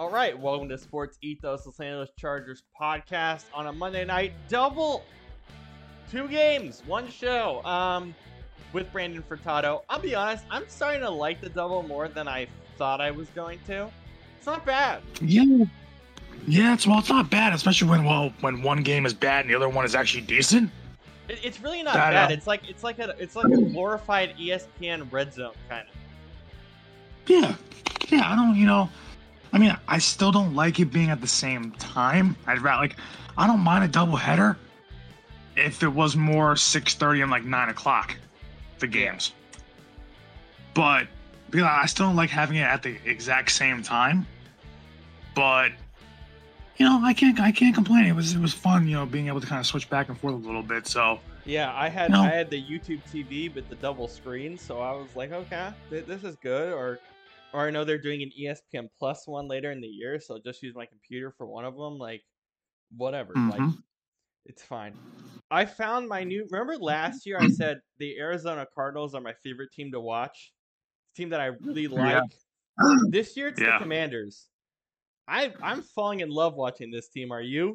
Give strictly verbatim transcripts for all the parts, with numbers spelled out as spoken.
All right, welcome to Sports Ethos Los Angeles Chargers podcast on a Monday night double. Two games, one show. Um, with Brandon Furtado. I'll be honest, I'm starting to like the double more than I thought I was going to. It's not bad. Yeah, yeah. It's well, it's not bad, especially when well when one game is bad and the other one is actually decent. It, it's really not That, bad. uh, It's like it's like a it's like a glorified E S P N Red Zone kind of. Yeah, yeah. I don't, you know, I mean, I still don't like it being at the same time. I'd rather like, I don't mind a double header if it was more six thirty and like nine o'clock, the games. But you know, I still don't like having it at the exact same time. But you know, I can't I can't complain. It was it was fun, you know, being able to kind of switch back and forth a little bit. So Yeah, I had No. I had the YouTube T V with the double screen, so I was like, okay, th- this is good. Or, or I know they're doing an E S P N Plus one later in the year, so I'll just use my computer for one of them. Like, whatever, like Mhm. it's fine. I found my new. Remember last year I said the Arizona Cardinals are my favorite team to watch, team that I really Yeah. like. This year it's Yeah. the Commanders. I I'm falling in love watching this team. Are you?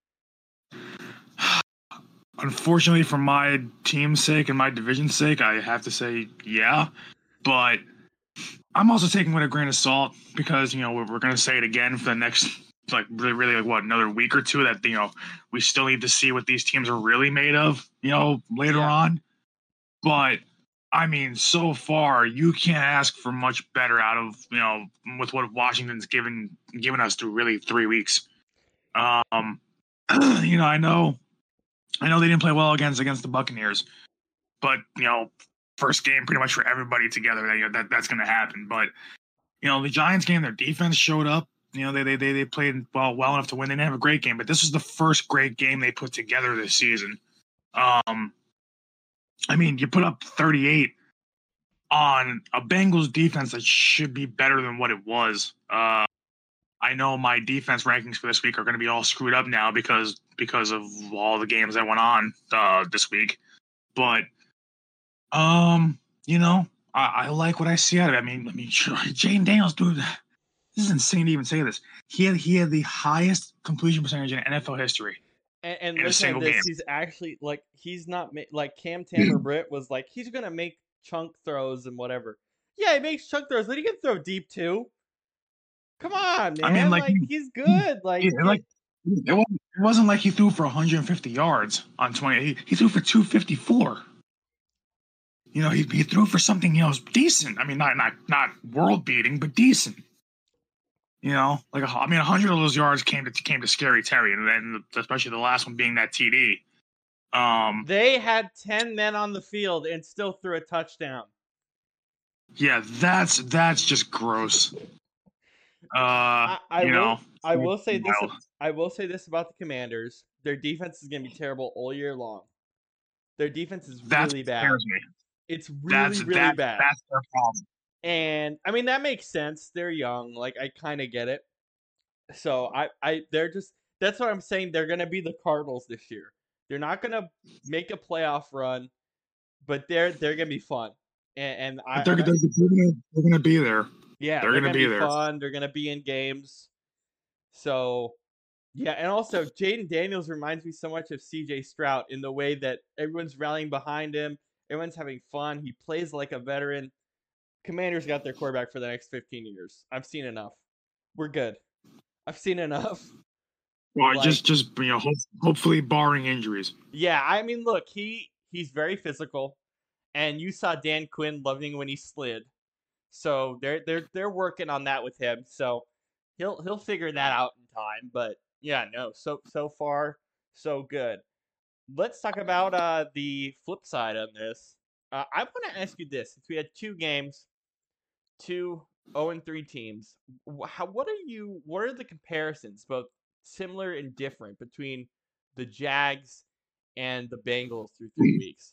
Unfortunately, for my team's sake and my division's sake, I have to say yeah. But I'm also taking it with a grain of salt because, you know, we're, we're going to say it again for the next, like, really, really, like, what, another week or two that, you know, we still need to see what these teams are really made of, you know, later Yeah. on. But, I mean, so far, you can't ask for much better out of, you know, with what Washington's given given us through really three weeks. Um, you know, I know. I know they didn't play well against against the Buccaneers, but you know, first game pretty much for everybody together. That you know, that that's going to happen. But you know, the Giants game, their defense showed up. You know, they they they they played well well enough to win. They didn't have a great game, but this was the first great game they put together this season. Um, I mean, you put up thirty-eight on a Bengals defense that should be better than what it was. Uh, I know my defense rankings for this week are going to be all screwed up now because because of all the games that went on uh, this week. But um, you know, I, I like what I see out of it. I mean, I mean, Jaden Daniels, dude, this is insane to even say this. He had he had the highest completion percentage in N F L history. And, and In a listen to single this. game. He's actually like he's not ma- like Cam Tammer Britt was like he's gonna make chunk throws and whatever. Yeah, he makes chunk throws, but he can throw deep too. Come on, man. I mean, like, like he's good. Like, He- like it wasn't, it wasn't like he threw for one hundred fifty yards on twenty. He, he threw for two fifty-four. You know, he, he threw for something, you know, decent. I mean, not not not world beating, but decent. You know, like a, I mean, a hundred of those yards came to came to Scary Terry, and then especially the last one being that T D. Um, they had ten men on the field and still threw a touchdown. yeah, that's that's just gross. Uh, I, I you will. know, I will say this. wild. I will say this about the Commanders: their defense is gonna be terrible all year long. Their defense is That's really what bad. scares me. It's really, That's really that, bad. That's their problem. And I mean that makes sense. They're young. Like I kind of get it. So I, I, they're just. That's what I'm saying. They're gonna be the Cardinals this year. They're not gonna make a playoff run, but they're they're gonna be fun. And, and I, But they're, and I- they're, they're, gonna, they're gonna be there. yeah, they're they're, gonna gonna, be be, there. fun. They're gonna be in games. So, yeah, and also Jaden Daniels reminds me so much of C J Stroud in the way that everyone's rallying behind him. Everyone's having fun. He plays like a veteran. Commanders got their quarterback for the next fifteen years. I've seen enough. We're good. I've seen enough. Well, Like- just just you know, hope, hopefully barring injuries. Yeah, I mean, look, he he's very physical, and you saw Dan Quinn loving when he slid. So they're they're they're working on that with him. So he'll he'll figure that out in time. But yeah, no, so so far so good. Let's talk about uh the flip side of this. Uh, I want to ask you this: since we had two games, two zero and three teams, wh- how what are you? What are the comparisons, both similar and different, between the Jags and the Bengals through three weeks?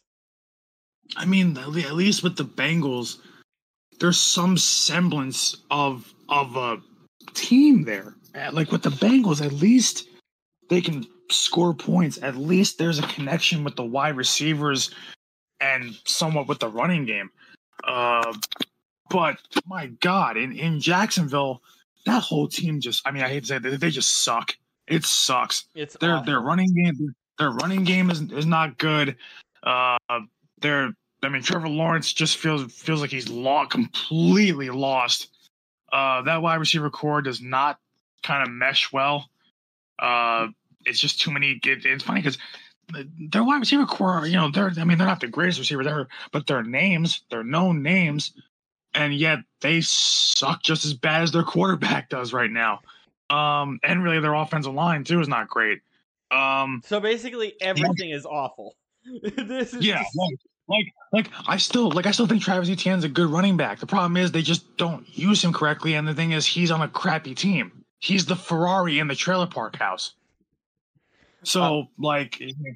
I mean, at le- at least with the Bengals, there's some semblance of of a team there. Uh, Like with the Bengals, at least they can score points. At least there's a connection with the wide receivers and somewhat with the running game. Uh, but my God, in, in Jacksonville, that whole team just, I mean, I hate to say it, they, they just suck. It sucks. It's their awful. their running game, their running game is is not good. Uh, they're, I mean, Trevor Lawrence just feels feels like he's lost, completely lost. Uh, that wide receiver core does not kind of mesh well. Uh, it's just too many. It, it's funny because their wide receiver core, you know, they're, I mean, they're not the greatest receivers ever, but they're names, they're known names, and yet they suck just as bad as their quarterback does right now. Um, and really, their offensive line too is not great. Um, so basically, everything yeah. is awful. This is yeah, just... like, like, like I still, like, I still think Travis Etienne's a good running back. The problem is they just don't use him correctly, and the thing is, he's on a crappy team. He's the Ferrari in the trailer park house. So, uh, like,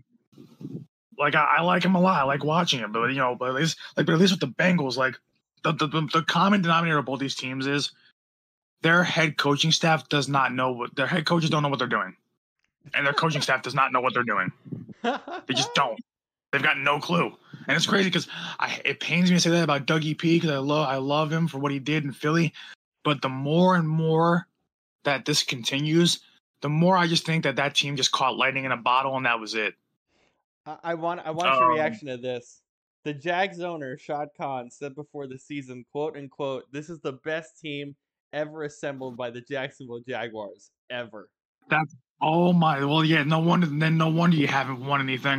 like I, I like him a lot. I like watching him, but you know, but at least, like, but at least with the Bengals, like, the the, the common denominator of both these teams is their head coaching staff does not know what their head coaches don't know what they're doing, and their coaching staff does not know what they're doing. They just don't. They've got no clue, and it's crazy because I it pains me to say that about Dougie P because I love I love him for what he did in Philly, but the more and more that this continues, the more I just think that that team just caught lightning in a bottle and that was it. I, I want I want um, your reaction to this. The Jags owner Shad Khan said before the season, "quote unquote," "This is the best team ever assembled by the Jacksonville Jaguars ever." That's oh my well yeah no wonder then no wonder you haven't won anything.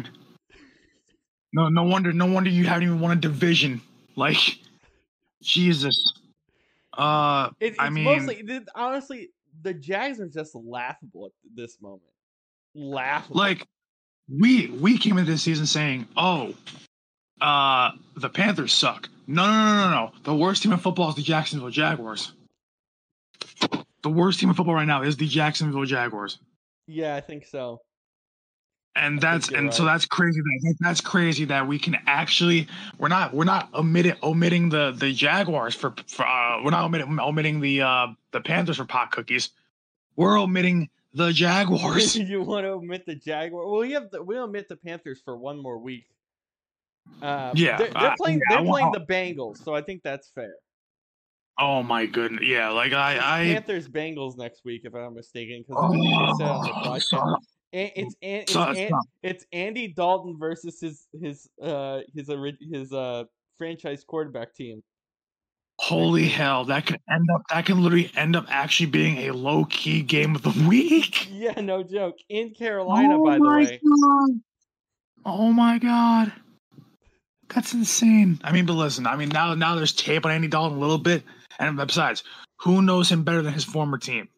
No no wonder no wonder you haven't even won a division. Like Jesus. Uh, it, it's I mean, mostly honestly. The Jags are just laughable at this moment. Laughable. Like, we we came into this season saying, "Oh, uh, the Panthers suck." No, no, no, no, no. The worst team in football is the Jacksonville Jaguars. The worst team in football right now is the Jacksonville Jaguars. Yeah, I think so. And that's and right. so that's crazy. That that's crazy that we can actually we're not we're not omitting omitting the the Jaguars for, for uh, we're not omitting omitting the uh, the Panthers for pot cookies. We're omitting the Jaguars. You want to omit the Jaguars? Well, we have the, we omit the Panthers for one more week. Uh, yeah, they're, they're playing. Uh, yeah, they're playing the Bengals, so I think that's fair. Oh my goodness! Yeah, like I, I Panthers Bengals next week, if I'm not mistaken, because oh, they said on the podcast. It's it's it's, it's Andy Dalton versus his his uh his his uh franchise quarterback team. Holy hell! That could end up. That can literally end up actually being a low key game of the week. Yeah, no joke. In Carolina, oh by the way. God. Oh my god, that's insane. I mean, but listen. I mean, now now there's tape on Andy Dalton a little bit, and besides, who knows him better than his former team?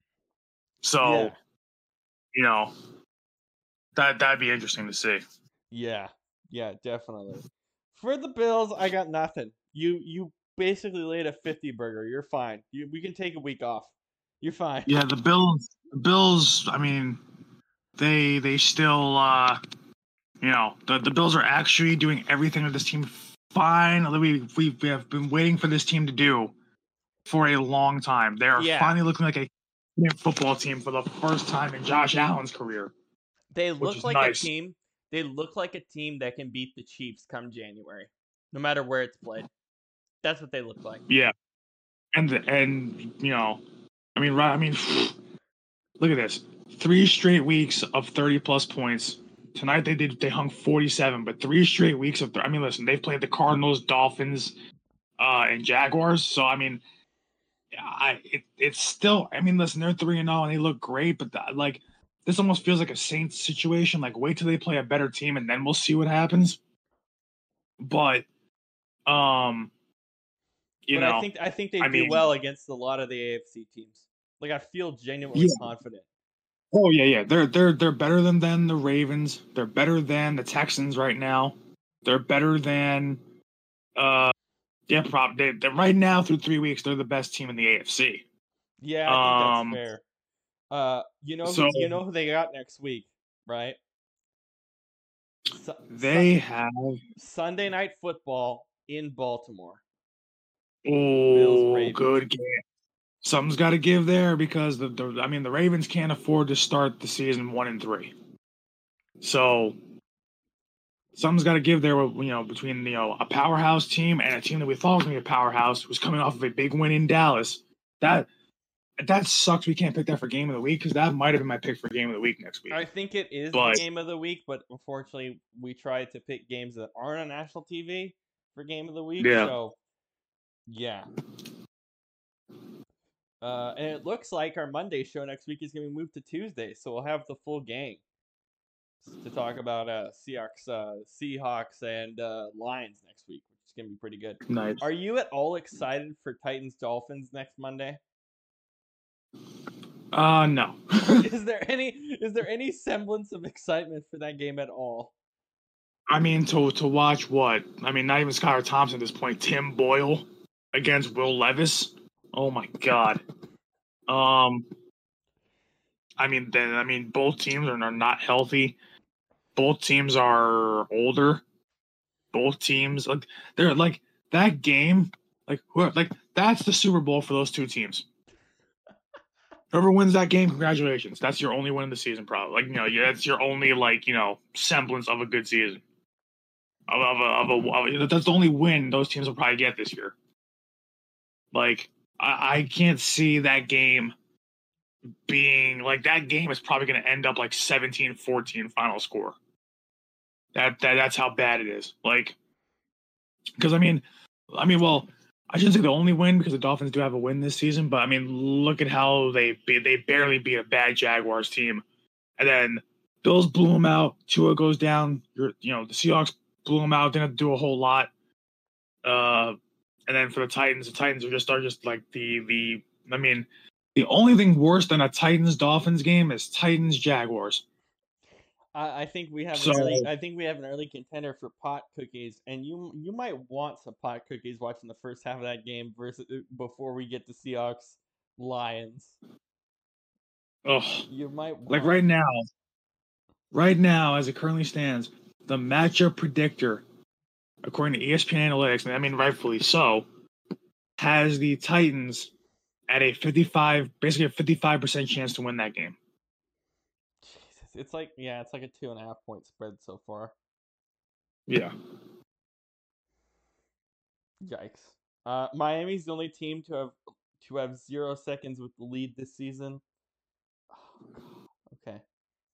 So. Yeah. You know, that that'd be interesting to see. Yeah, yeah, definitely. For the Bills, I got nothing. You you basically laid a fifty burger. You're fine. You we can take a week off. You're fine. Yeah, the Bills. The Bills. I mean, they they still. Uh, you know, the the Bills are actually doing everything with this team fine. We we we have been waiting for this team to do for a long time. They are yeah. finally looking like a football team for the first time in Josh Allen's career. They look like nice. a team. They look like a team that can beat the Chiefs come January, no matter where it's played. That's what they look like. Yeah, and and you know, I mean, right? I mean, look at this: three straight weeks of thirty plus points. Tonight they did they hung forty-seven, but three straight weeks of. I mean, listen, they've played the Cardinals, Dolphins, uh, and Jaguars. So I mean. I it, it's still I mean listen they're three and zero and they look great but the, like this almost feels like a Saints situation like wait till they play a better team and then we'll see what happens but um you but know I think I think they I do mean, well against a lot of the A F C teams like I feel genuinely yeah. confident. Oh yeah yeah they're they're they're better than than the Ravens. They're better than the Texans right now. They're better than uh Yeah, prob- they, they, right now through three weeks, they're the best team in the A F C. Yeah, I think um, that's fair. Uh, you know, so, who, you know who they got next week, right? So, they sun- have Sunday Night Football in Baltimore. Oh, good game. Something's got to give there because the, the I mean the Ravens can't afford to start the season one and three. So. Something's got to give there, you know, between you know a powerhouse team and a team that we thought was going to be a powerhouse, who's coming off of a big win in Dallas. That that sucks. We can't pick that for game of the week because that might have been my pick for game of the week next week. I think it is but, the game of the week, but unfortunately, we tried to pick games that aren't on national T V for game of the week. Yeah. So, yeah. Uh, and it looks like our Monday show next week is going to be moved to Tuesday, so we'll have the full gang to talk about uh, Seahawks, uh, Seahawks and uh, Lions next week, which is going to be pretty good. Nice. Are you at all excited for Titans Dolphins next Monday? Uh, no. is there any is there any semblance of excitement for that game at all? I mean, to to watch what? I mean, not even Skylar Thompson at this point. Tim Boyle against Will Levis. Oh my God. Um, I mean, then I mean, both teams are, are not healthy. Both teams are older. Both teams like they're like that game. Like who? Like that's the Super Bowl for those two teams. Whoever wins that game, congratulations. That's your only win of the season, probably. Like you know, yeah, that's your only like you know semblance of a good season. Of, of a, of a, of a that's the only win those teams will probably get this year. Like I, I can't see that game being like that game is probably going to end up like seventeen fourteen final score. That that that's how bad it is. Like because I mean, I mean, well. I shouldn't say the only win because the Dolphins do have a win this season, but I mean, look at how they beat, they barely beat a bad Jaguars team, and then Bills blew them out. Tua goes down. You're, you know, the Seahawks blew them out. Didn't have to do a whole lot. Uh, and then for the Titans, the Titans are just are just like the the. I mean, the only thing worse than a Titans Dolphins game is Titans Jaguars. I, I think we have So- an early, I think we have an early contender for pot cookies, and you you might want some pot cookies watching the first half of that game versus before we get to Seahawks Lions. Ugh. You might want, Like right now, right now, as it currently stands, the matchup predictor, according to E S P N Analytics, and I mean rightfully so, has the Titans at a fifty-five, basically a fifty-five percent chance to win that game. Jesus, it's like yeah, it's like a two and a half point spread so far. Yeah. Yikes. Uh, Miami's the only team to have to have zero seconds with the lead this season. Oh, God. Okay.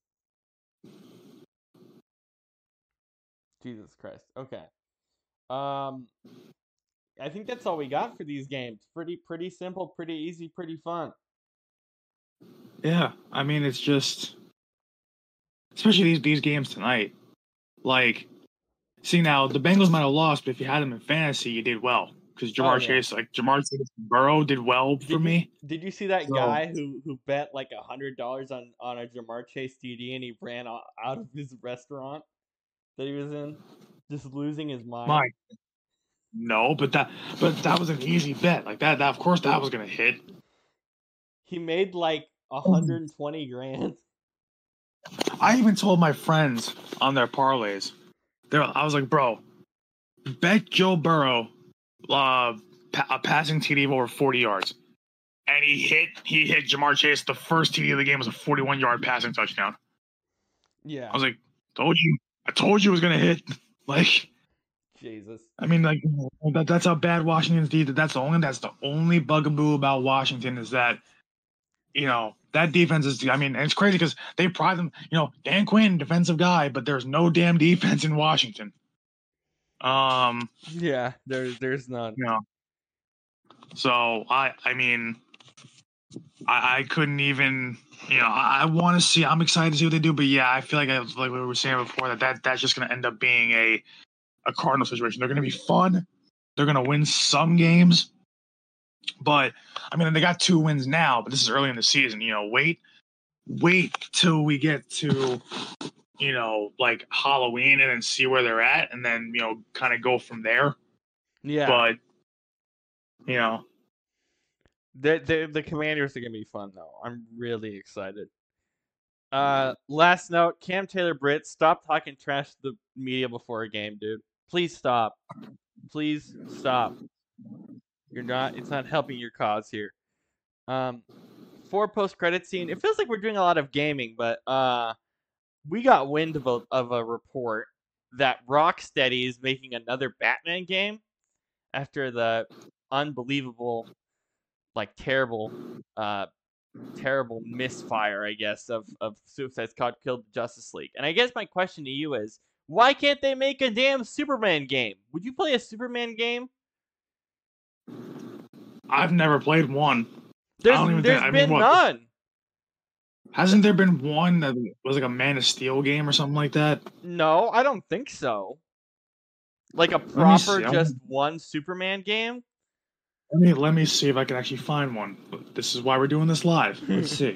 Jesus Christ. Okay. Um, I think that's all we got for these games. Pretty, pretty simple, pretty easy, pretty fun. Yeah. I mean, it's just, especially these these games tonight. Like, see now the Bengals might have lost, but if you had them in fantasy, you did well because Jamar Oh, yeah. Chase, like Jamar Chase, and Burrow did well for Did me. You, did you see that So- guy who who bet like a hundred dollars on on a Jamar Chase T D and he ran out, out of his restaurant that he was in, just losing his mind? My, no, but that but that was an easy bet. Like that, that of course that was gonna hit. He made like a hundred and twenty grand. I even told my friends on their parlays. There, I was like, bro, bet Joe Burrow uh, pa- a passing T D of over forty yards, and he hit. He hit Jamar Chase. The first T D of the game was a forty-one yard passing touchdown. Yeah. I was like, told you, I told you it was gonna hit. Like, Jesus. I mean, like that, that's how bad Washington's defense. That's the only. That's the only bugaboo about Washington is that, you know, that defense is. I mean, and it's crazy because they pride them. You know, Dan Quinn, defensive guy, but there's no damn defense in Washington. Um. Yeah, there's there's none. You know. So I. I mean, I, I couldn't even. You know, I, I want to see. I'm excited to see what they do, but yeah, I feel like I, like we were saying before that, that that's just going to end up being a a Cardinal situation. They're going to be fun. They're going to win some games. But, I mean, they got two wins now, but this is early in the season. You know, wait, wait till we get to, you know, like Halloween and then see where they're at and then, you know, kind of go from there. Yeah. But, you know. The, the, the Commanders are going to be fun, though. I'm really excited. Uh, last note, Cam Taylor-Britt, stop talking trash to the media before a game, dude. Please stop. Please stop. You're not. It's not helping your cause here. Um, for post-credit scene, it feels like we're doing a lot of gaming, but uh, we got wind of a, of a report that Rocksteady is making another Batman game after the unbelievable, like terrible, uh, terrible misfire, I guess, of of Suicide Squad killed the Justice League. And I guess my question to you is, why can't they make a damn Superman game? Would you play a Superman game? I've never played one. There's I don't even there's think, I been mean, what, none. Hasn't there been one that was like a Man of Steel game or something like that? No, I don't think so. Like a Let me proper see. I'm- just one Superman game? Let me let me see if I can actually find one. This is why we're doing this live. Let's see.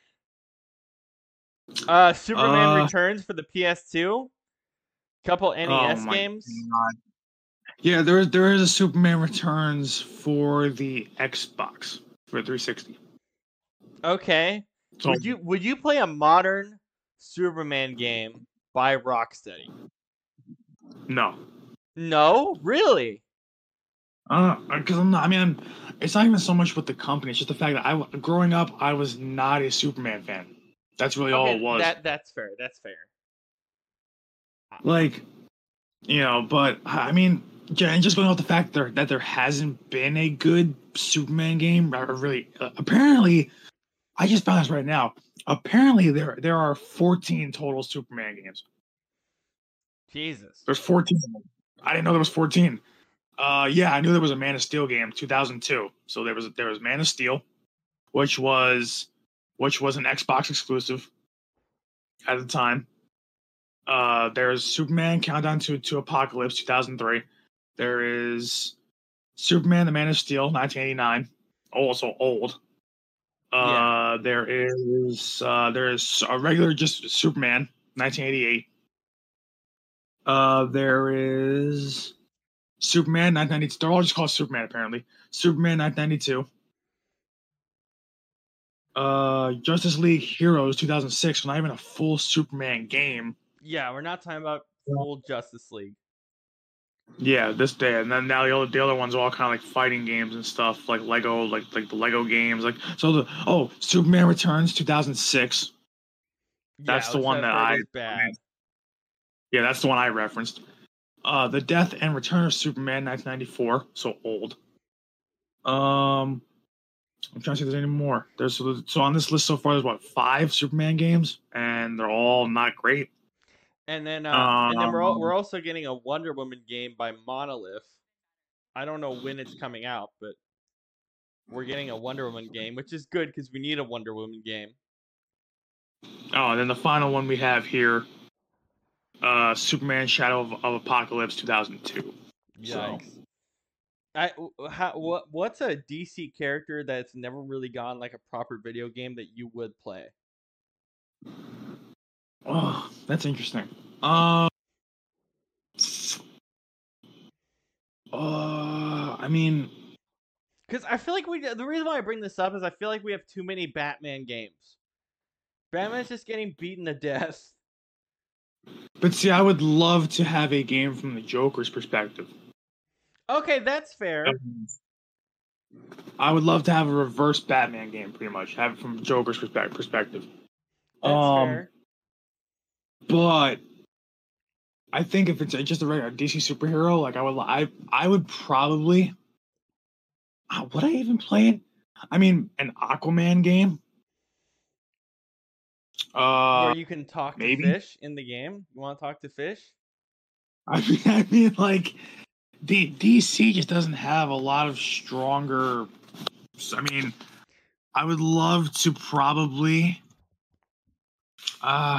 Uh, Superman Uh, Returns for the P S two. Couple N E S oh my games. God. Yeah, there is there is a Superman Returns for the Xbox for three sixty. Okay. So, Would you would you play a modern Superman game by Rocksteady? no. No, really? Uh, because I'm not. I mean, it's not even so much with the company. It's just the fact that I, growing up, I was not a Superman fan. That's really all Okay, it was. that that's fair. That's fair. Like, you know, but I mean, yeah, and just going off the fact that there, that there hasn't been a good Superman game, or really, uh, apparently, I just found this right now. Apparently, there there are fourteen total Superman games. Jesus. There's fourteen. I didn't know there was fourteen. Uh, yeah, I knew there was a Man of Steel game, two thousand two. So there was there was Man of Steel, which was which was an Xbox exclusive at the time. Uh, there's Superman Countdown to to Apocalypse, two thousand three. There is Superman the Man of Steel, nineteen eighty-nine. Also old. Uh, Yeah. there is uh, there is a regular just Superman, nineteen eighty-eight. Uh, there is Superman nineteen ninety-two. They're all just called Superman apparently. Superman nineteen ninety-two. Uh, Justice League Heroes two thousand six. Not even a full Superman game. Yeah, we're not talking about full Justice League. Yeah, this day, and then now the other the other ones are all kind of like fighting games and stuff, like Lego, like like the Lego games, like so. The oh, Superman Returns two thousand six. That's Yeah, the which one I've that heard I. is bad. Yeah, that's the one I referenced. Uh, the Death and Return of Superman nineteen ninety-four, so old. Um, I'm trying to see if there's any more. There's so on this list so far, there's what five Superman games, and they're all not great. And then, uh, and then we're al- Um, we're also getting a Wonder Woman game by Monolith. I don't know when it's coming out, but we're getting a Wonder Woman game, which is good because we need a Wonder Woman game. Oh, and then the final one we have here, uh, Superman: Shadow of, of Apocalypse two thousand two. Yikes! I w- how, what what's a D C character that's never really gone like a proper video game that you would play? Oh, that's interesting. Uh, uh, I mean, Because I feel like we the reason why I bring this up is I feel like we have too many Batman games. Batman's just getting beaten to death. but see, I would love to have a game from the Joker's perspective. Okay, that's fair. I would love to have a reverse Batman game, pretty much, have it from Joker's perspe- perspective. That's um, fair. But I think if it's just a regular D C superhero, like I would, I I would probably. Uh, would I even play it? I mean, an Aquaman game. Uh, Where you can talk maybe. to fish in the game. You want to talk to fish? I mean, I mean, like, the D C just doesn't have a lot of stronger. I mean, I would love to probably. Uh,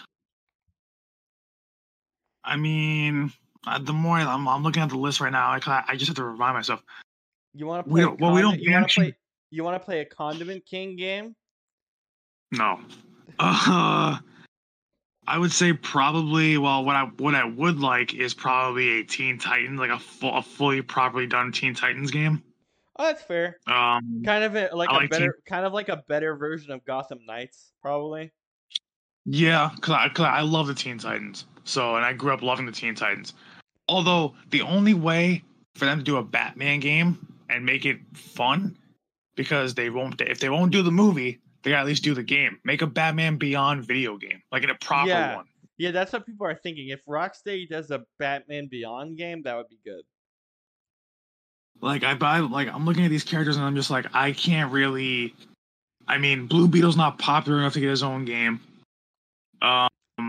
I mean, uh, the more I'm, I'm looking at the list right now, I I just have to remind myself. You want to We play? don't- well, we don't You want to mention- play? You want to play a Condiment King game? No. Uh, I would say probably. Well, what I what I would like is probably a Teen Titans, like a full, a fully properly done Teen Titans game. Oh, that's fair. Um, Kind of a, like I a like better, kind of like a better version of Gotham Knights, probably. yeah, cause I, cause I love the Teen Titans. So, and I grew up loving the Teen Titans. Although the only way for them to do a Batman game and make it fun, because they won't, if they won't do the movie, they gotta at least do the game. Make a Batman Beyond video game, like in a proper Yeah. one. Yeah, that's what people are thinking. If Rocksteady does a Batman Beyond game, that would be good. Like I, I like I'm looking at these characters and I'm just like I can't really. I mean, Blue Beetle's not popular enough to get his own game. Um,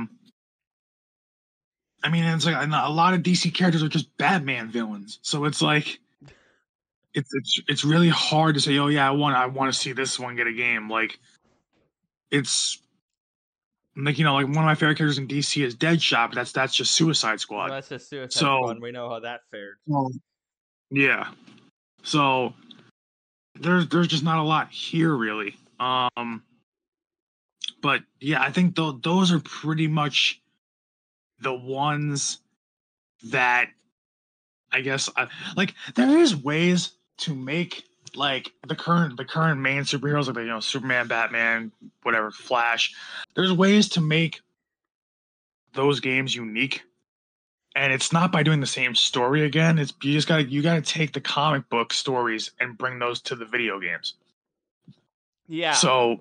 I mean, it's like a lot of D C characters are just Batman villains, so it's like it's it's it's really hard to say, oh yeah, I want I want to see this one get a game. Like it's like you know, like one of my favorite characters in D C is Deadshot, but that's that's just Suicide Squad. Well, that's just Suicide So Squad. We know how that fared. well, yeah, so there's there's just not a lot here really. Um, but yeah, I think th- those are pretty much the ones that I guess I, like there is ways to make like the current the current main superheroes like you know Superman, Batman, whatever, Flash. There's ways to make those games unique, and it's not by doing the same story again. It's you just gotta you gotta take the comic book stories and bring those to the video games. Yeah. So,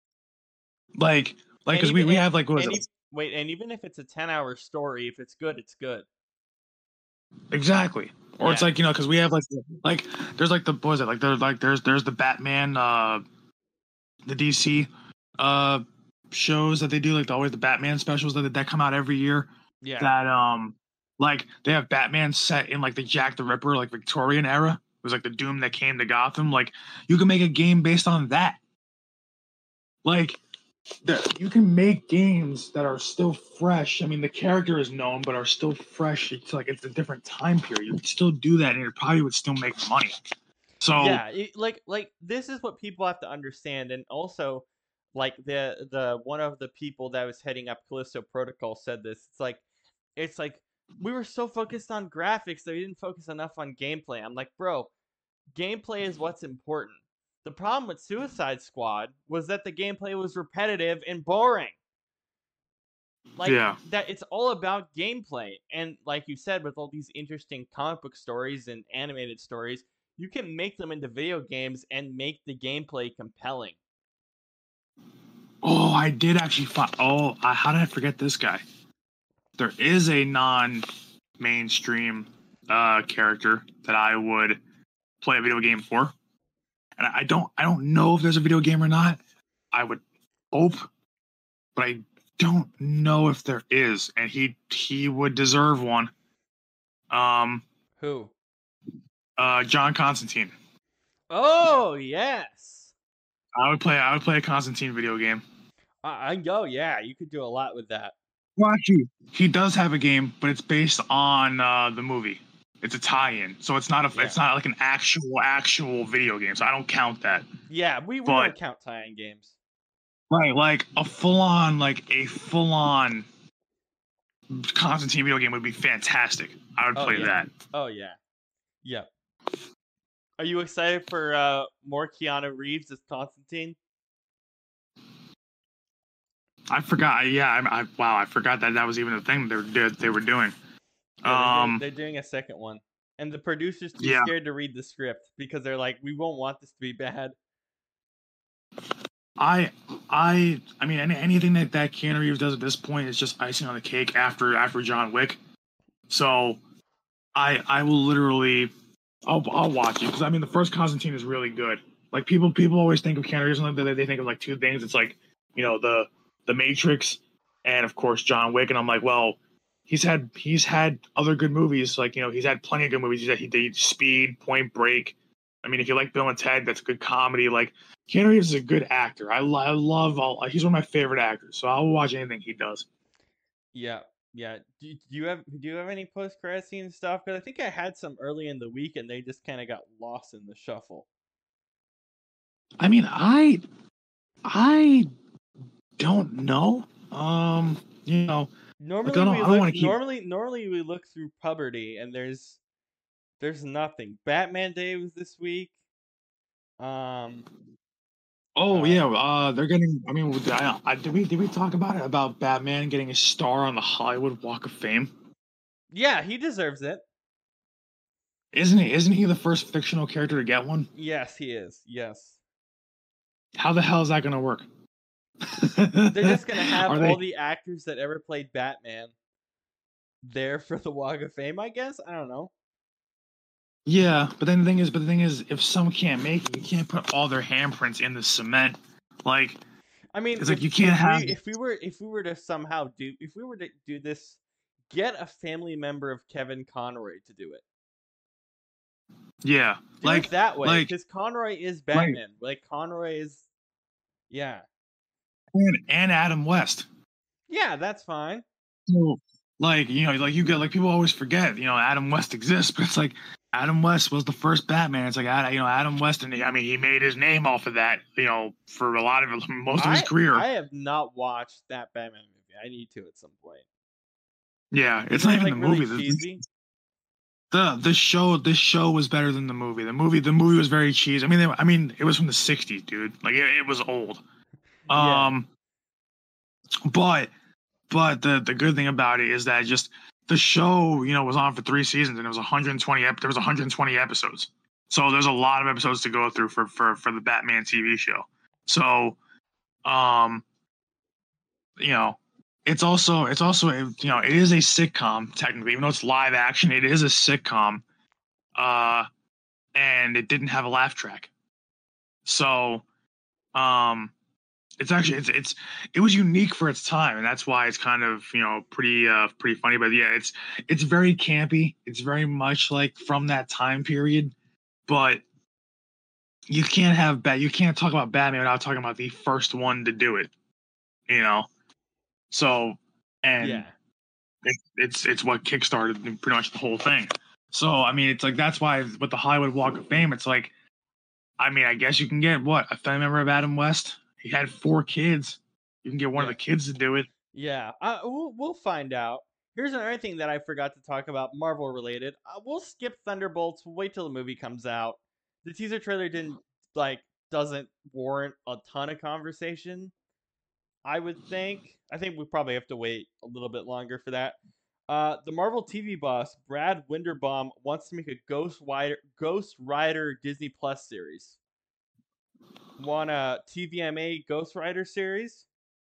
like, like because we, we have like what was and it? E- wait, and even if it's a ten-hour story, if it's good, it's good. Exactly. Or Yeah. it's like you know because we have like like there's like the what was it like there's like there's there's the Batman uh the D C uh shows that they do like the, always the Batman specials that that come out every year. Yeah. That um like they have Batman set in like the Jack the Ripper like Victorian era. It was like the Doom that came to Gotham. Like you can make a game based on that. Like the, you can make games that are still fresh. I mean, the character is known, but are still fresh. It's like it's a different time period. You could still do that, and it probably would still make money. So yeah, it, like like this is what people have to understand, and also like the the one of the people that was heading up Callisto Protocol said this. It's like it's like we were so focused on graphics that we didn't focus enough on gameplay. I'm like, bro, gameplay is what's important. The problem with Suicide Squad was that the gameplay was repetitive and boring. Like yeah. that it's all about gameplay. And like you said, with all these interesting comic book stories and animated stories, you can make them into video games and make the gameplay compelling. Oh, I did actually find. Oh, I, how did I forget this guy? There is a non-mainstream uh, character that I would play a video game for, and I don't. I don't know if there's a video game or not. I would hope, but I don't know if there is, and he he would deserve one. Um, Who? Uh, John Constantine. Oh yes. I would play. I would play a Constantine video game. I, I go. Yeah, you could do a lot with that. Well, actually, he does have a game, but it's based on uh, the movie. It's a tie-in, so it's not a. Yeah. It's not like an actual actual video game. So I don't count that. Yeah, we, we But- don't count tie-in games. Right, like a full-on, like a full-on Constantine video game would be fantastic. I would Oh, play yeah. that. Oh yeah. Yep. Are you excited for uh, more Keanu Reeves as Constantine? I forgot. Yeah, I, I wow, I forgot that that was even a thing they were they were doing. Yeah, they're, Um, doing, they're doing a second one, and the producers too Yeah. scared to read the script because they're like, we won't want this to be bad. I, I, I mean, any, anything that that Keanu Reeves does at this point is just icing on the cake after after John Wick. So, I I will literally, I'll I'll watch it because I mean the first Constantine is really good. Like people people always think of Keanu Reeves and they they think of like two things. It's like you know the the Matrix and of course John Wick, and I'm like, well, he's had he's had other good movies. Like you know he's had plenty of good movies. He's had he did Speed, Point Break. I mean, if you like Bill and Ted, that's a good comedy. Like Keanu Reeves is a good actor. I, lo- I love all. He's one of my favorite actors, so I'll watch anything he does. Yeah, yeah. Do, do you have do you have any post credit scene stuff? Because I think I had some early in the week, and they just kind of got lost in the shuffle. I mean, I I don't know. Um, you know, Normally don't- we I don't look. wanna keep- Normally, normally we look through Puberty, and there's there's nothing. Batman Day was this week. Um. oh Uh, yeah, uh, they're getting. I mean, I, I, did we did we talk about it about Batman getting a star on the Hollywood Walk of Fame? Yeah, he deserves it. Isn't he? Isn't he the first fictional character to get one? Yes, he is. Yes. How the hell is that going to work? They're just gonna have Are all they- the actors that ever played Batman there for the Walk of Fame, I guess. I don't know. Yeah, but then the thing is, but the thing is, if some can't make it, you can't put all their handprints in the cement. Like, I mean, it's like if you can't if we have. if we were if we were to somehow do if we were to do this, get a family member of Kevin Conroy to do it. Yeah, Do like, it that way, like, because Conroy is like, Batman. Like Conroy is, yeah, and, and Adam West. yeah, that's fine. So, like, you know, like you get like people always forget, you know, Adam West exists, but it's like Adam West was the first Batman. It's like, Ad- you know, Adam West, and he, I mean, he made his name off of that, you know, for a lot of most of his I career. I have not watched that Batman movie. I need to at some point. Yeah, it's Isn't not it even like the really movie. The, cheesy? the the show the show was better than the movie. The movie the movie was very cheesy. I mean, they, I mean, it was from the sixties, dude. Like it, it was old. Yeah. Um, but but the the good thing about it is that just the show, you know, was on for three seasons and it was one hundred twenty. Ep- there was one hundred twenty episodes. So there's a lot of episodes to go through for for for the Batman T V show. So, um, you know, it's also it's also you know it is a sitcom technically, even though it's live action. It is a sitcom, uh, and it didn't have a laugh track. So, um, it's actually it's it's it was unique for its time, and that's why it's kind of you know pretty uh pretty funny. But yeah, it's it's very campy. It's very much like from that time period, but you can't have bat you can't talk about Batman without talking about the first one to do it. You know, so and Yeah. it, it's it's what kickstarted pretty much the whole thing. So I mean, it's like that's why with the Hollywood Walk of Fame, it's like, I mean, I guess you can get what a family member of Adam West. He had four kids. You can get one of Yeah. the kids to do it. Yeah. Uh, we'll we'll find out. Here's another thing that I forgot to talk about, Marvel related. Uh, we'll skip Thunderbolts. We'll wait till the movie comes out. The teaser trailer didn't like doesn't warrant a ton of conversation. I would think. I think we probably have to wait a little bit longer for that. Uh, the Marvel T V boss Brad Winderbaum wants to make a Ghost Rider Ghost Rider Disney Plus series. Want a T V M A Ghost Rider series?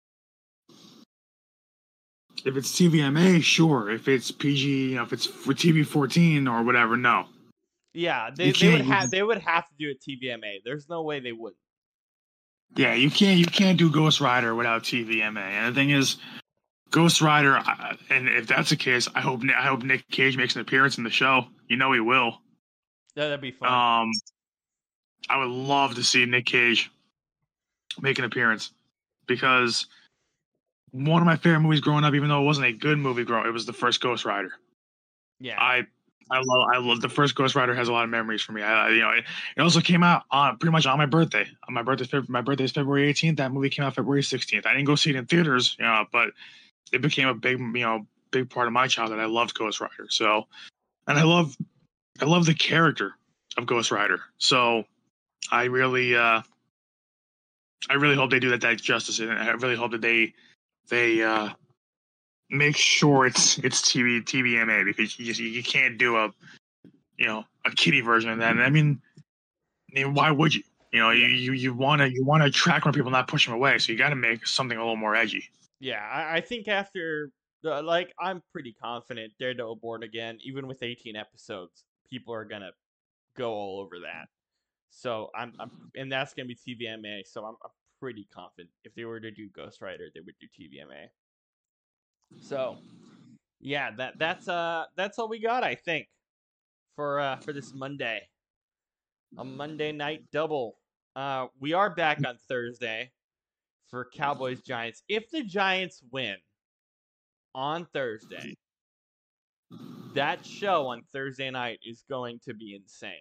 If it's T V M A, sure. If it's P G, you know, if it's for T V fourteen or whatever, no. Yeah, they, You they would can't. have You, they would have to do it T V M A. There's no way they wouldn't. yeah, you can't. You can't do Ghost Rider without T V M A. And the thing is, Ghost Rider, I- and if that's the case, I hope I hope Nick Cage makes an appearance in the show. You know he will. Yeah, that'd be fun. Um, I would love to see Nick Cage make an appearance because one of my favorite movies growing up, even though it wasn't a good movie growing, it was the first Ghost Rider. Yeah. I I love I love the first Ghost Rider has a lot of memories for me. I, you know, it, it also came out on pretty much on my birthday. On my birthday, my birthday is February eighteenth. That movie came out February sixteenth. I didn't go see it in theaters, you know, but it became a big, you know, big part of my childhood. I loved Ghost Rider. So, and I love I love the character of Ghost Rider. So, I really uh I really hope they do that that justice, and I really hope that they they uh make sure it's it's T V T V M A because you just you can't do a you know a kiddie version of that. And I mean, I mean, why would you? You know, Yeah. you you you want to you want to attract more people, not push them away. So you got to make something a little more edgy. Yeah, I, I think after the like, I'm pretty confident Daredevil Born Again, even with eighteen episodes, people are gonna go all over that. So I'm, I'm and that's gonna be T V M A. So I'm, I'm pretty confident if they were to do Ghost Rider, they would do T V M A. So yeah, that that's uh that's all we got, I think, for uh for this Monday, a Monday night double. Uh, we are back on Thursday for Cowboys Giants. If the Giants win on Thursday, that show on Thursday night is going to be insane.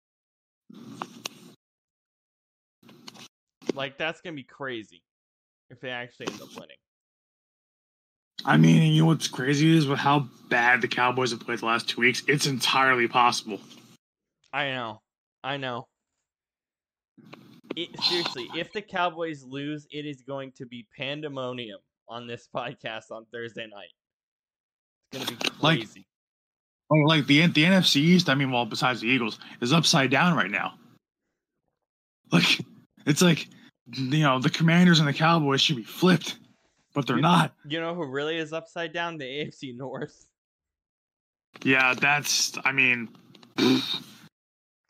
Like, that's gonna be crazy if they actually end up winning. I mean, you know what's crazy is with how bad the Cowboys have played the last two weeks. It's entirely possible. I know, I know. It, seriously, if the Cowboys lose, it is going to be pandemonium on this podcast on Thursday night. It's gonna be crazy. Like, like the the N F C East. I mean, well, besides the Eagles, is upside down right now. Like, it's like, you know, the Commanders and the Cowboys should be flipped, but they're you, not. You know who really is upside down? The A F C North. Yeah, that's. I mean,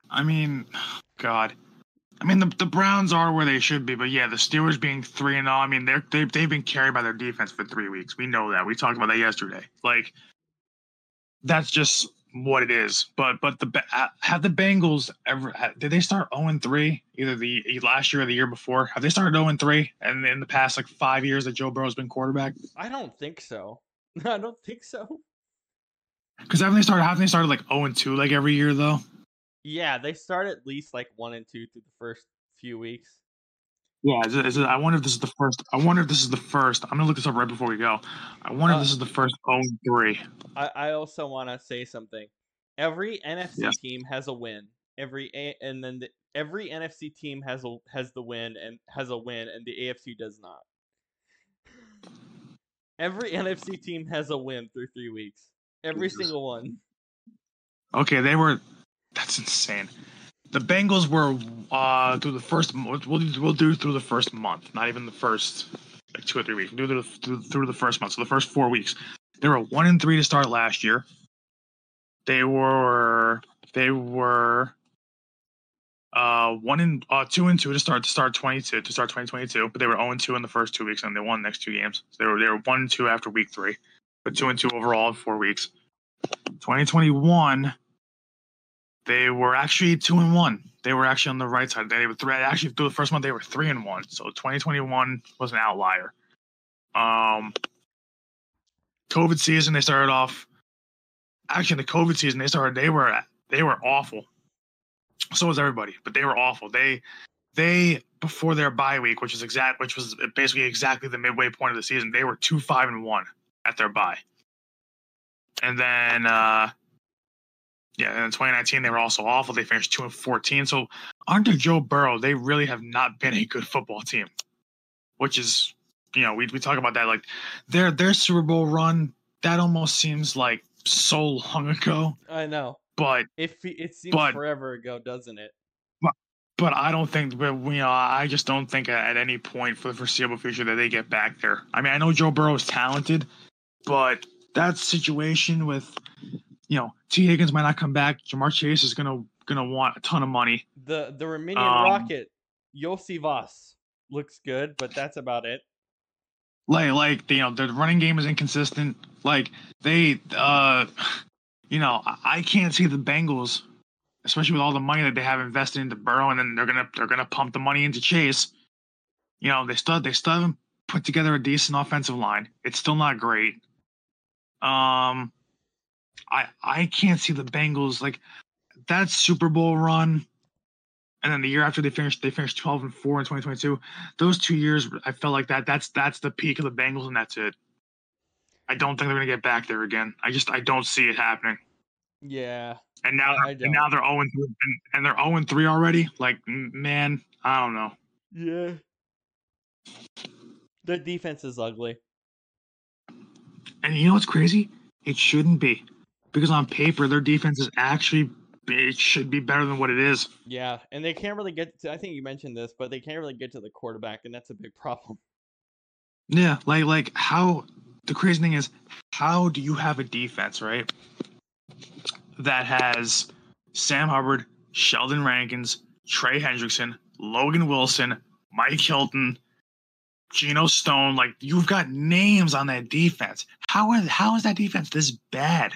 I mean, God. I mean, the the Browns are where they should be, but yeah, the Steelers being three and all. I mean, they're they've they've been carried by their defense for three weeks. We know that. We talked about that yesterday. Like, that's just what it is. But but the have the Bengals ever did they start zero and three either the last year or the year before? Have they started zero and three and in the past like five years that Joe Burrow's been quarterback? I don't think so. I don't think so. Because haven't they started haven't they started like zero and two like every year though? Yeah, they start at least like one and two through the first few weeks. Yeah, is it, is it, I wonder if this is the first. I wonder if this is the first. I'm gonna look this up right before we go. I wonder uh, if this is the first zero and three. I, I also want to say something. Every N F C yeah. team has a win. Every a- and then the, every N F C team has a has the win and has a win, and the A F C does not. Every N F C team has a win through three weeks. Every Jesus. single one. Okay, they were. That's insane. The Bengals were uh, through the first. We'll we'll do through the first month, not even the first like two or three weeks. We'll do through, through the first month, so the first four weeks. They were one and three to start last year. They were they were uh, one and uh, two and two to start to start twenty-two to start twenty twenty-two, but they were zero and two in the first two weeks, and they won the next two games. So they were they were one and two after week three, but two and two overall in four weeks. twenty twenty-one. They were actually two and one. They were actually on the right side. They were three, actually through the first month they were three and one. So twenty twenty-one was an outlier. Um, COVID season they started off. Actually, the COVID season they started. They were they were awful. So was everybody, but they were awful. They they before their bye week, which is exact, which was basically exactly the midway point of the season. They were two five and one at their bye, and then. Uh, Yeah, and in twenty nineteen they were also awful. They finished two and fourteen. So under Joe Burrow, they really have not been a good football team, which is, you know, we we talk about that like their their Super Bowl run that almost seems like so long ago. I know, but it it seems but, forever ago, doesn't it? But but I don't think, but you know, I just don't think at any point for the foreseeable future that they get back there. I mean, I know Joe Burrow is talented, but that situation with. You know, T. Higgins might not come back. Jamar Chase is gonna gonna want a ton of money. The the Romanian um, Rocket, Yossi Voss looks good, but that's about it. Like like you know, the running game is inconsistent. Like they, uh, you know, I can't see the Bengals, especially with all the money that they have invested into Burrow, and then they're gonna they're gonna pump the money into Chase. You know, they still they still haven't put together a decent offensive line. It's still not great. Um. I, I can't see the Bengals like that Super Bowl run, and then the year after they finished they finished twelve and four in twenty twenty-two. Those two years, I felt like that that's that's the peak of the Bengals, and that's it. I don't think they're gonna get back there again. I just I don't see it happening. Yeah. And now and now they're zero and three, and, and they're zero and three already. Like man, I don't know. Yeah. Their defense is ugly. And you know what's crazy? It shouldn't be. Because on paper, their defense is actually, it should be better than what it is. Yeah, and they can't really get to, I think you mentioned this, but they can't really get to the quarterback, and that's a big problem. Yeah, like, like how, the crazy thing is, how do you have a defense, right, that has Sam Hubbard, Sheldon Rankins, Trey Hendrickson, Logan Wilson, Mike Hilton, Geno Stone, like, you've got names on that defense. How is, how is that defense this bad?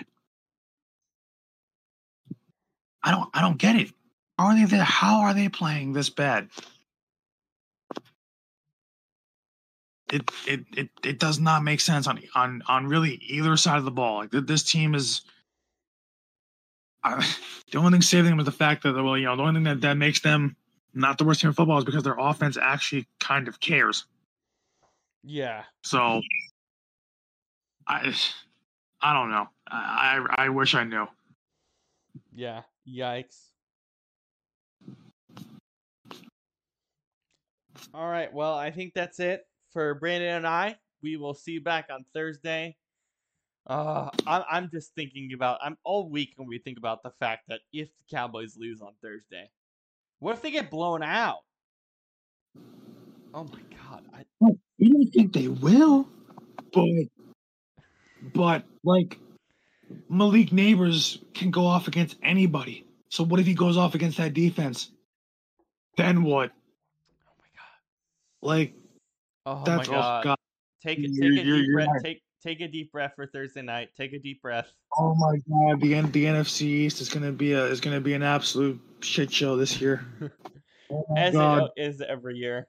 I don't I don't get it. How are they there? How are they playing this bad? It it it it does not make sense on on on really either side of the ball. Like this team is. Uh, the only thing saving them is the fact that well, you know, the only thing that, that makes them not the worst team in football is because their offense actually kind of cares. Yeah. So. I I don't know. I I, I wish I knew. Yeah. Yikes. All right. Well, I think that's it for Brandon and I. We will see you back on Thursday. Uh, I'm I'm just thinking about. I'm all week when we think about the fact that if the Cowboys lose on Thursday, what if they get blown out? Oh my God! I well, you don't think they will, but but like. Malik Neighbors can go off against anybody. So what if he goes off against that defense? Then what? Oh my god. Like Oh that's my god. oh god. Take it. You're, Take a you're, deep you're breath. right. Take take a deep breath for Thursday night. Take a deep breath. Oh my god, the N the N F C East is gonna be a is gonna be an absolute shit show this year. Oh my As god. it is every year.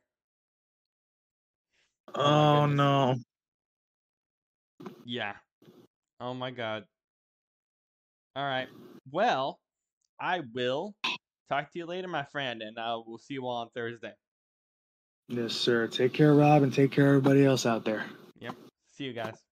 Oh, Oh, my no. Yeah. Oh my god. All right. Well, I will talk to you later, my friend, and uh, we'll see you all on Thursday. Yes, sir. Take care, Rob, and take care of everybody else out there. Yep. See you guys.